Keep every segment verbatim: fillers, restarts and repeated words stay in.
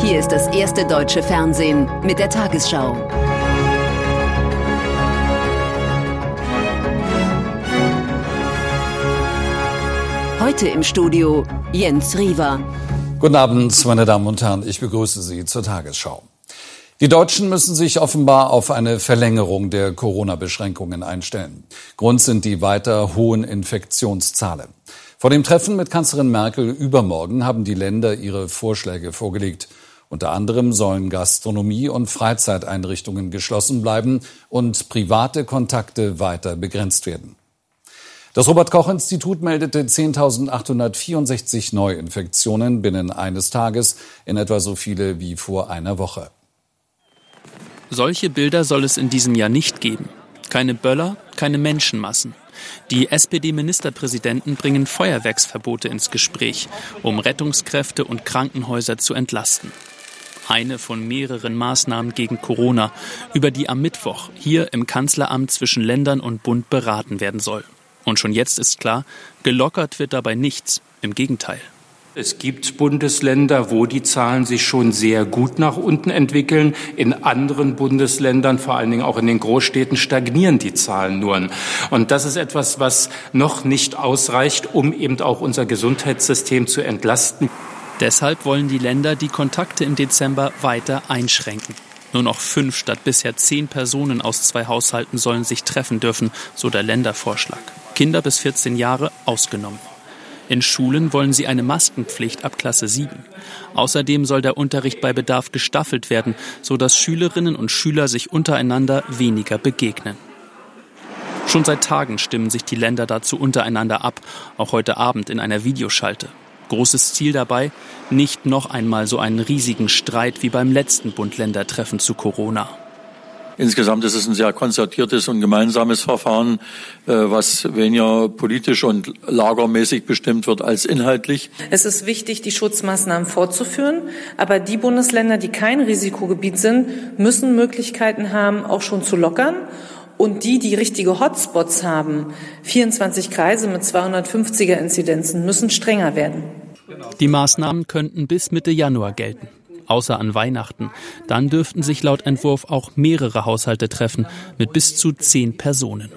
Hier ist das erste deutsche Fernsehen mit der Tagesschau. Heute im Studio Jens Riewer. Guten Abend, meine Damen und Herren, ich begrüße Sie zur Tagesschau. Die Deutschen müssen sich offenbar auf eine Verlängerung der Corona-Beschränkungen einstellen. Grund sind die weiter hohen Infektionszahlen. Vor dem Treffen mit Kanzlerin Merkel übermorgen haben die Länder ihre Vorschläge vorgelegt. Unter anderem sollen Gastronomie und Freizeiteinrichtungen geschlossen bleiben und private Kontakte weiter begrenzt werden. Das Robert-Koch-Institut meldete zehntausendachthundertvierundsechzig Neuinfektionen binnen eines Tages, in etwa so viele wie vor einer Woche. Solche Bilder soll es in diesem Jahr nicht geben. Keine Böller, keine Menschenmassen. Die S P D-Ministerpräsidenten bringen Feuerwerksverbote ins Gespräch, um Rettungskräfte und Krankenhäuser zu entlasten. Eine von mehreren Maßnahmen gegen Corona, über die am Mittwoch hier im Kanzleramt zwischen Ländern und Bund beraten werden soll. Und schon jetzt ist klar, gelockert wird dabei nichts. Im Gegenteil. Es gibt Bundesländer, wo die Zahlen sich schon sehr gut nach unten entwickeln. In anderen Bundesländern, vor allen Dingen auch in den Großstädten, stagnieren die Zahlen nur. Und das ist etwas, was noch nicht ausreicht, um eben auch unser Gesundheitssystem zu entlasten. Deshalb wollen die Länder die Kontakte im Dezember weiter einschränken. Nur noch fünf statt bisher zehn Personen aus zwei Haushalten sollen sich treffen dürfen, so der Ländervorschlag. Kinder bis vierzehn Jahre ausgenommen. In Schulen wollen sie eine Maskenpflicht ab Klasse sieben. Außerdem soll der Unterricht bei Bedarf gestaffelt werden, sodass Schülerinnen und Schüler sich untereinander weniger begegnen. Schon seit Tagen stimmen sich die Länder dazu untereinander ab, auch heute Abend in einer Videoschalte. Großes Ziel dabei, nicht noch einmal so einen riesigen Streit wie beim letzten Bund-Länder-Treffen zu Corona. Insgesamt ist es ein sehr konzertiertes und gemeinsames Verfahren, was weniger politisch und lagermäßig bestimmt wird als inhaltlich. Es ist wichtig, die Schutzmaßnahmen fortzuführen, aber die Bundesländer, die kein Risikogebiet sind, müssen Möglichkeiten haben, auch schon zu lockern. Und die, die richtige Hotspots haben, vierundzwanzig Kreise mit zweihundertfünfziger Inzidenzen, müssen strenger werden. Die Maßnahmen könnten bis Mitte Januar gelten. Außer an Weihnachten. Dann dürften sich laut Entwurf auch mehrere Haushalte treffen, mit bis zu zehn Personen.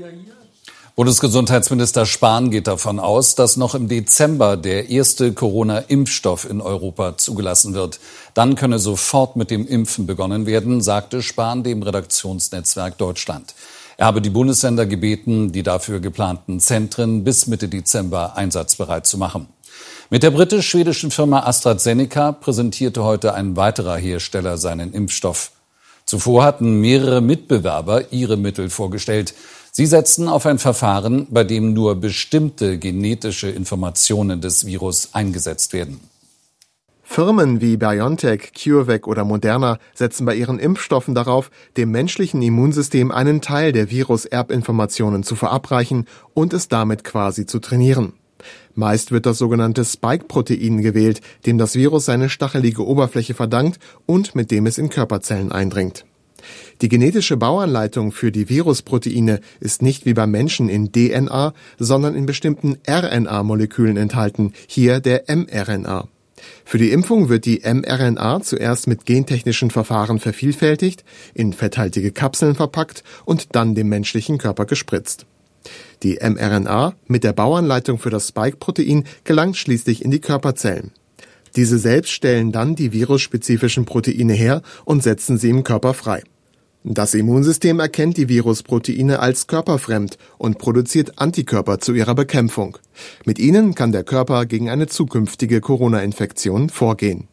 Bundesgesundheitsminister Spahn geht davon aus, dass noch im Dezember der erste Corona-Impfstoff in Europa zugelassen wird. Dann könne sofort mit dem Impfen begonnen werden, sagte Spahn dem Redaktionsnetzwerk Deutschland. Er habe die Bundesländer gebeten, die dafür geplanten Zentren bis Mitte Dezember einsatzbereit zu machen. Mit der britisch-schwedischen Firma AstraZeneca präsentierte heute ein weiterer Hersteller seinen Impfstoff. Zuvor hatten mehrere Mitbewerber ihre Mittel vorgestellt. Sie setzten auf ein Verfahren, bei dem nur bestimmte genetische Informationen des Virus eingesetzt werden. Firmen wie BioNTech, CureVac oder Moderna setzen bei ihren Impfstoffen darauf, dem menschlichen Immunsystem einen Teil der Virus-Erbinformationen zu verabreichen und es damit quasi zu trainieren. Meist wird das sogenannte Spike-Protein gewählt, dem das Virus seine stachelige Oberfläche verdankt und mit dem es in Körperzellen eindringt. Die genetische Bauanleitung für die Virusproteine ist nicht wie beim Menschen in D N A, sondern in bestimmten R N A-Molekülen enthalten, hier der mRNA. Für die Impfung wird die mRNA zuerst mit gentechnischen Verfahren vervielfältigt, in fetthaltige Kapseln verpackt und dann dem menschlichen Körper gespritzt. Die mRNA mit der Bauanleitung für das Spike-Protein gelangt schließlich in die Körperzellen. Diese selbst stellen dann die virusspezifischen Proteine her und setzen sie im Körper frei. Das Immunsystem erkennt die Virusproteine als körperfremd und produziert Antikörper zu ihrer Bekämpfung. Mit ihnen kann der Körper gegen eine zukünftige Corona-Infektion vorgehen.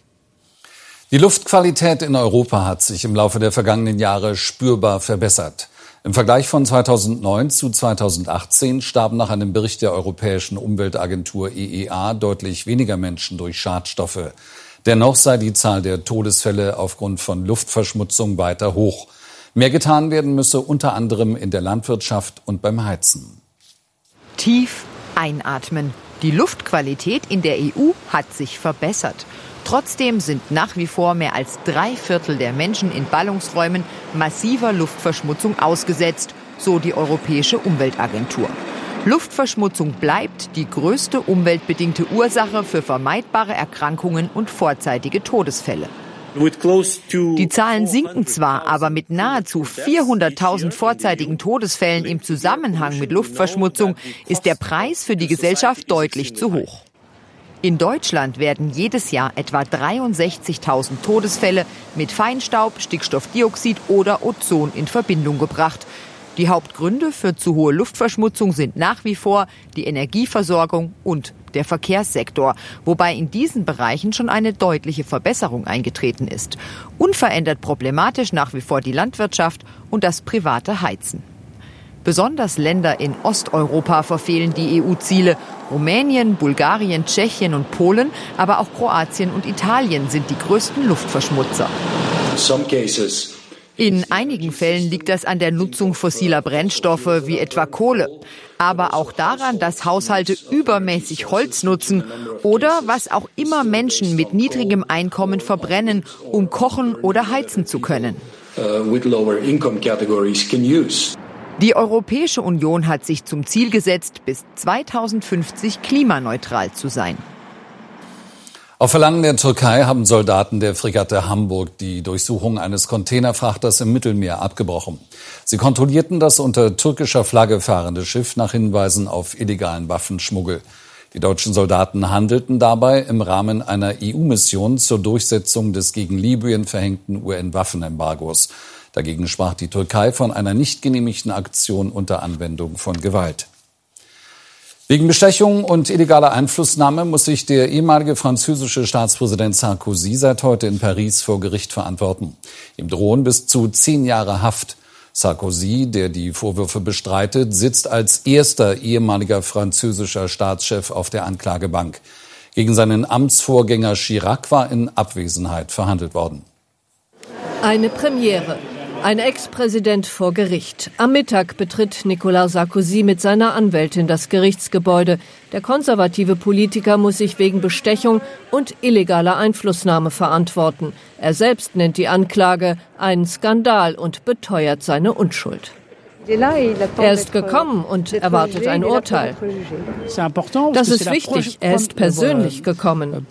Die Luftqualität in Europa hat sich im Laufe der vergangenen Jahre spürbar verbessert. Im Vergleich von zweitausendneun zu zweitausendachtzehn starben nach einem Bericht der Europäischen Umweltagentur E E A deutlich weniger Menschen durch Schadstoffe. Dennoch sei die Zahl der Todesfälle aufgrund von Luftverschmutzung weiter hoch. Mehr getan werden müsse unter anderem in der Landwirtschaft und beim Heizen. Tief einatmen. Die Luftqualität in der E U hat sich verbessert. Trotzdem sind nach wie vor mehr als drei Viertel der Menschen in Ballungsräumen massiver Luftverschmutzung ausgesetzt, so die Europäische Umweltagentur. Luftverschmutzung bleibt die größte umweltbedingte Ursache für vermeidbare Erkrankungen und vorzeitige Todesfälle. Die Zahlen sinken zwar, aber mit nahezu vierhunderttausend vorzeitigen Todesfällen im Zusammenhang mit Luftverschmutzung ist der Preis für die Gesellschaft deutlich zu hoch. In Deutschland werden jedes Jahr etwa dreiundsechzigtausend Todesfälle mit Feinstaub, Stickstoffdioxid oder Ozon in Verbindung gebracht. Die Hauptgründe für zu hohe Luftverschmutzung sind nach wie vor die Energieversorgung und der Verkehrssektor, wobei in diesen Bereichen schon eine deutliche Verbesserung eingetreten ist. Unverändert problematisch nach wie vor die Landwirtschaft und das private Heizen. Besonders Länder in Osteuropa verfehlen die E U-Ziele. Rumänien, Bulgarien, Tschechien und Polen, aber auch Kroatien und Italien sind die größten Luftverschmutzer. In einigen Fällen liegt das an der Nutzung fossiler Brennstoffe wie etwa Kohle, aber auch daran, dass Haushalte übermäßig Holz nutzen oder was auch immer Menschen mit niedrigem Einkommen verbrennen, um kochen oder heizen zu können. Die Europäische Union hat sich zum Ziel gesetzt, bis zweitausendfünfzig klimaneutral zu sein. Auf Verlangen der Türkei haben Soldaten der Fregatte Hamburg die Durchsuchung eines Containerfrachters im Mittelmeer abgebrochen. Sie kontrollierten das unter türkischer Flagge fahrende Schiff nach Hinweisen auf illegalen Waffenschmuggel. Die deutschen Soldaten handelten dabei im Rahmen einer E U-Mission zur Durchsetzung des gegen Libyen verhängten U N-Waffenembargos. Dagegen sprach die Türkei von einer nicht genehmigten Aktion unter Anwendung von Gewalt. Wegen Bestechung und illegaler Einflussnahme muss sich der ehemalige französische Staatspräsident Sarkozy seit heute in Paris vor Gericht verantworten. Ihm drohen bis zu zehn Jahre Haft. Sarkozy, der die Vorwürfe bestreitet, sitzt als erster ehemaliger französischer Staatschef auf der Anklagebank. Gegen seinen Amtsvorgänger Chirac war in Abwesenheit verhandelt worden. Eine Premiere. Ein Ex-Präsident vor Gericht. Am Mittag betritt Nicolas Sarkozy mit seiner Anwältin das Gerichtsgebäude. Der konservative Politiker muss sich wegen Bestechung und illegaler Einflussnahme verantworten. Er selbst nennt die Anklage einen Skandal und beteuert seine Unschuld. Er ist gekommen und erwartet ein Urteil. Das ist wichtig. Er ist persönlich gekommen.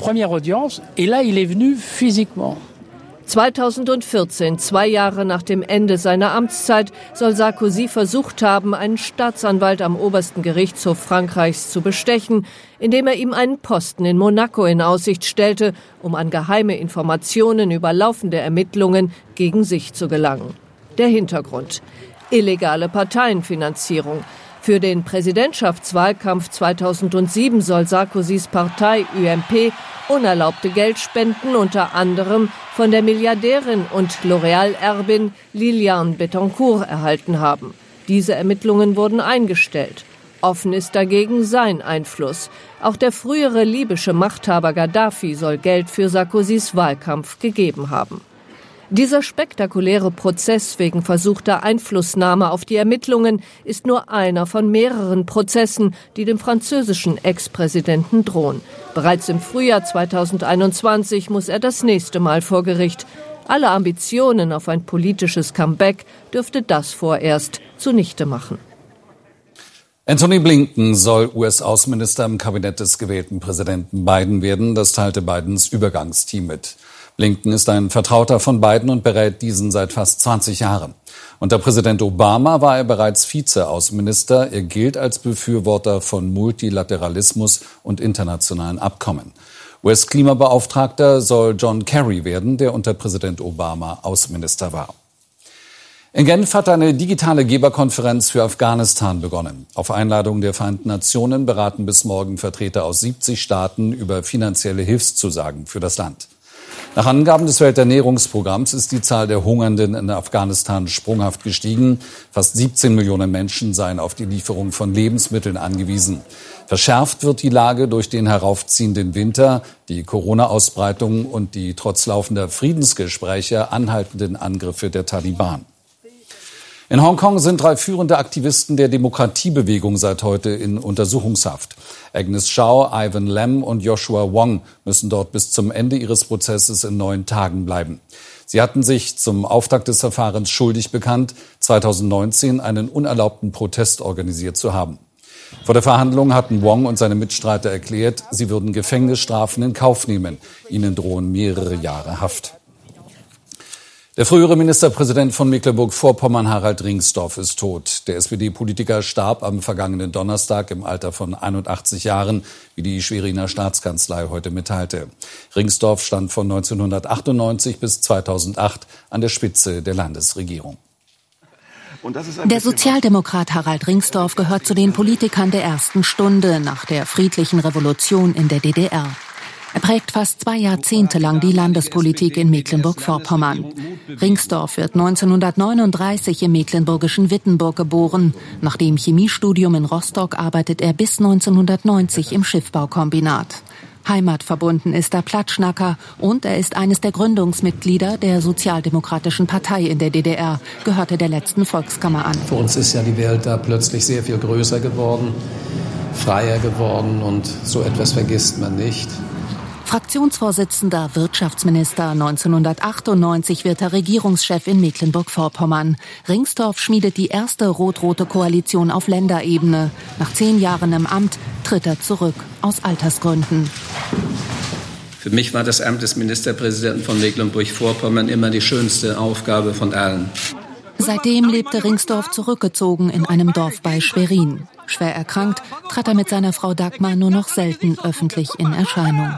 zweitausendvierzehn, zwei Jahre nach dem Ende seiner Amtszeit, soll Sarkozy versucht haben, einen Staatsanwalt am obersten Gerichtshof Frankreichs zu bestechen, indem er ihm einen Posten in Monaco in Aussicht stellte, um an geheime Informationen über laufende Ermittlungen gegen sich zu gelangen. Der Hintergrund: illegale Parteienfinanzierung. Für den Präsidentschaftswahlkampf zweitausendsieben soll Sarkozys Partei U M P unerlaubte Geldspenden unter anderem von der Milliardärin und L'Oréal-Erbin Liliane Bettencourt erhalten haben. Diese Ermittlungen wurden eingestellt. Offen ist dagegen sein Einfluss. Auch der frühere libysche Machthaber Gaddafi soll Geld für Sarkozys Wahlkampf gegeben haben. Dieser spektakuläre Prozess wegen versuchter Einflussnahme auf die Ermittlungen ist nur einer von mehreren Prozessen, die dem französischen Ex-Präsidenten drohen. Bereits im Frühjahr zweitausendeinundzwanzig muss er das nächste Mal vor Gericht. Alle Ambitionen auf ein politisches Comeback dürfte das vorerst zunichte machen. Antony Blinken soll U S-Außenminister im Kabinett des gewählten Präsidenten Biden werden. Das teilte Bidens Übergangsteam mit. Blinken ist ein Vertrauter von Biden und berät diesen seit fast zwanzig Jahren. Unter Präsident Obama war er bereits Vize-Außenminister. Er gilt als Befürworter von Multilateralismus und internationalen Abkommen. U S-Klimabeauftragter soll John Kerry werden, der unter Präsident Obama Außenminister war. In Genf hat eine digitale Geberkonferenz für Afghanistan begonnen. Auf Einladung der Vereinten Nationen beraten bis morgen Vertreter aus siebzig Staaten über finanzielle Hilfszusagen für das Land. Nach Angaben des Welternährungsprogramms ist die Zahl der Hungernden in Afghanistan sprunghaft gestiegen. Fast siebzehn Millionen Menschen seien auf die Lieferung von Lebensmitteln angewiesen. Verschärft wird die Lage durch den heraufziehenden Winter, die Corona-Ausbreitung und die trotz laufender Friedensgespräche anhaltenden Angriffe der Taliban. In Hongkong sind drei führende Aktivisten der Demokratiebewegung seit heute in Untersuchungshaft. Agnes Chow, Ivan Lam und Joshua Wong müssen dort bis zum Ende ihres Prozesses in neun Tagen bleiben. Sie hatten sich zum Auftakt des Verfahrens schuldig bekannt, zweitausendneunzehn einen unerlaubten Protest organisiert zu haben. Vor der Verhandlung hatten Wong und seine Mitstreiter erklärt, sie würden Gefängnisstrafen in Kauf nehmen. Ihnen drohen mehrere Jahre Haft. Der frühere Ministerpräsident von Mecklenburg-Vorpommern, Harald Ringsdorf, ist tot. Der S P D-Politiker starb am vergangenen Donnerstag im Alter von einundachtzig Jahren, wie die Schweriner Staatskanzlei heute mitteilte. Ringsdorf stand von neunzehnhundertachtundneunzig bis zweitausendacht an der Spitze der Landesregierung. Der Sozialdemokrat Harald Ringsdorf gehört zu den Politikern der ersten Stunde nach der friedlichen Revolution in der D D R. Er prägt fast zwei Jahrzehnte lang die Landespolitik in Mecklenburg-Vorpommern. Ringsdorf wird neunzehnhundertneununddreißig im mecklenburgischen Wittenburg geboren. Nach dem Chemiestudium in Rostock arbeitet er bis neunzehnhundertneunzig im Schiffbaukombinat. Heimatverbunden ist er Platschnacker und er ist eines der Gründungsmitglieder der Sozialdemokratischen Partei in der D D R, gehörte der letzten Volkskammer an. Für uns ist ja die Welt da plötzlich sehr viel größer geworden, freier geworden und so etwas vergisst man nicht. Fraktionsvorsitzender, Wirtschaftsminister. neunzehnhundertachtundneunzig wird er Regierungschef in Mecklenburg-Vorpommern. Ringsdorf schmiedet die erste rot-rote Koalition auf Länderebene. Nach zehn Jahren im Amt tritt er zurück, aus Altersgründen. Für mich war das Amt des Ministerpräsidenten von Mecklenburg-Vorpommern immer die schönste Aufgabe von allen. Seitdem lebte Ringsdorf zurückgezogen in einem Dorf bei Schwerin. Schwer erkrankt trat er mit seiner Frau Dagmar nur noch selten öffentlich in Erscheinung.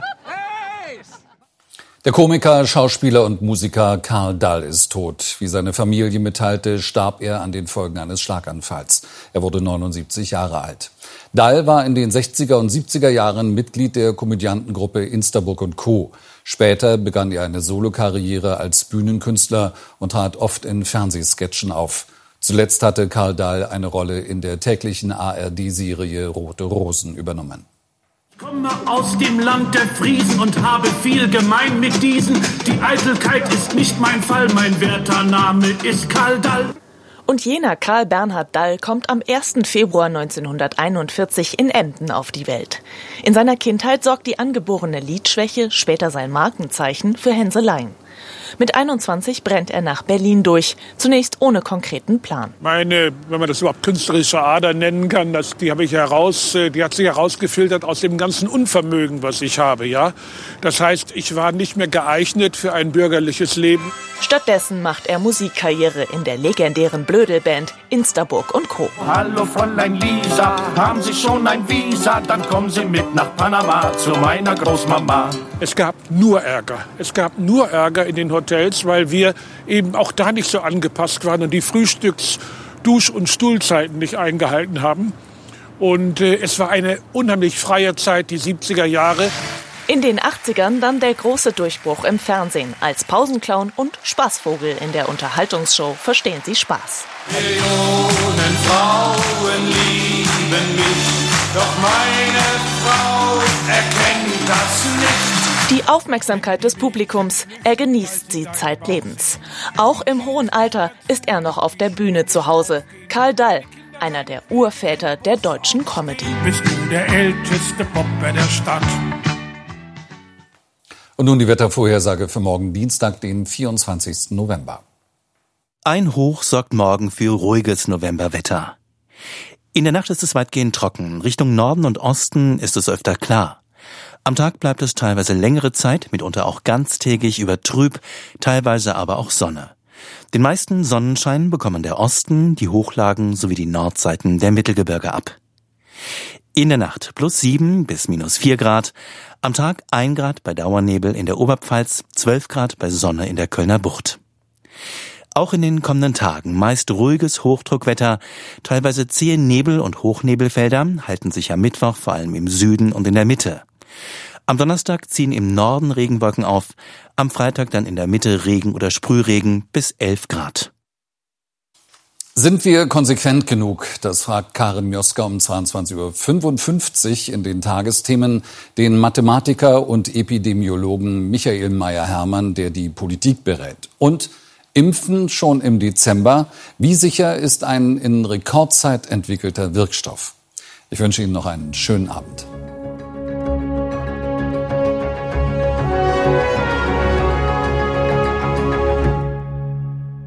Der Komiker, Schauspieler und Musiker Karl Dall ist tot. Wie seine Familie mitteilte, starb er an den Folgen eines Schlaganfalls. Er wurde neunundsiebzig Jahre alt. Dall war in den sechziger und siebziger Jahren Mitglied der Komödiantengruppe Instaburg und Co. Später begann er eine Solokarriere als Bühnenkünstler und trat oft in Fernsehsketchen auf. Zuletzt hatte Karl Dall eine Rolle in der täglichen A R D-Serie Rote Rosen übernommen. Ich komme aus dem Land der Friesen und habe viel gemein mit diesen. Die Eitelkeit ist nicht mein Fall, mein werter Name ist Karl Dall. Und jener Karl Bernhard Dall kommt am ersten Februar neunzehnhunderteinundvierzig in Emden auf die Welt. In seiner Kindheit sorgt die angeborene Lidschwäche, später sein Markenzeichen, für Hänseleien. Mit einundzwanzig brennt er nach Berlin durch, zunächst ohne konkreten Plan. Meine, wenn man das überhaupt künstlerische Ader nennen kann, das, die habe ich heraus, die hat sich herausgefiltert aus dem ganzen Unvermögen, was ich habe, ja. Das heißt, ich war nicht mehr geeignet für ein bürgerliches Leben. Stattdessen macht er Musikkarriere in der legendären Blödelband Instaburg und Co. Hallo Fräulein Lisa, haben Sie schon ein Visa? Dann kommen Sie mit nach Panama zu meiner Großmama. Es gab nur Ärger. Es gab nur Ärger in den Hotels, weil wir eben auch da nicht so angepasst waren und die Frühstücks-, Dusch- und Stuhlzeiten nicht eingehalten haben. Und äh, es war eine unheimlich freie Zeit, die siebziger Jahre. In den achtzigern dann der große Durchbruch im Fernsehen. Als Pausenclown und Spaßvogel in der Unterhaltungsshow Verstehen Sie Spaß. Millionen Frauen lieben mich, doch meine Frau erkennt das nicht. Die Aufmerksamkeit des Publikums, er genießt sie zeitlebens. Auch im hohen Alter ist er noch auf der Bühne zu Hause. Karl Dall, einer der Urväter der deutschen Comedy. Bist du der älteste Popper der Stadt? Und nun die Wettervorhersage für morgen Dienstag, den vierundzwanzigsten November. Ein Hoch sorgt morgen für ruhiges Novemberwetter. In der Nacht ist es weitgehend trocken. Richtung Norden und Osten ist es öfter klar. Am Tag bleibt es teilweise längere Zeit, mitunter auch ganztägig über trüb, teilweise aber auch Sonne. Den meisten Sonnenschein bekommen der Osten, die Hochlagen sowie die Nordseiten der Mittelgebirge ab. In der Nacht plus sieben bis minus vier Grad, am Tag ein Grad bei Dauernebel in der Oberpfalz, zwölf Grad bei Sonne in der Kölner Bucht. Auch in den kommenden Tagen meist ruhiges Hochdruckwetter, teilweise zähe Nebel- und Hochnebelfelder halten sich am Mittwoch vor allem im Süden und in der Mitte. Am Donnerstag ziehen im Norden Regenwolken auf, am Freitag dann in der Mitte Regen oder Sprühregen bis elf Grad. Sind wir konsequent genug? Das fragt Karin Mioska um zweiundzwanzig Uhr fünfundfünfzig in den Tagesthemen den Mathematiker und Epidemiologen Michael Mayer-Hermann, der die Politik berät. Und Impfen schon im Dezember. Wie sicher ist ein in Rekordzeit entwickelter Wirkstoff? Ich wünsche Ihnen noch einen schönen Abend.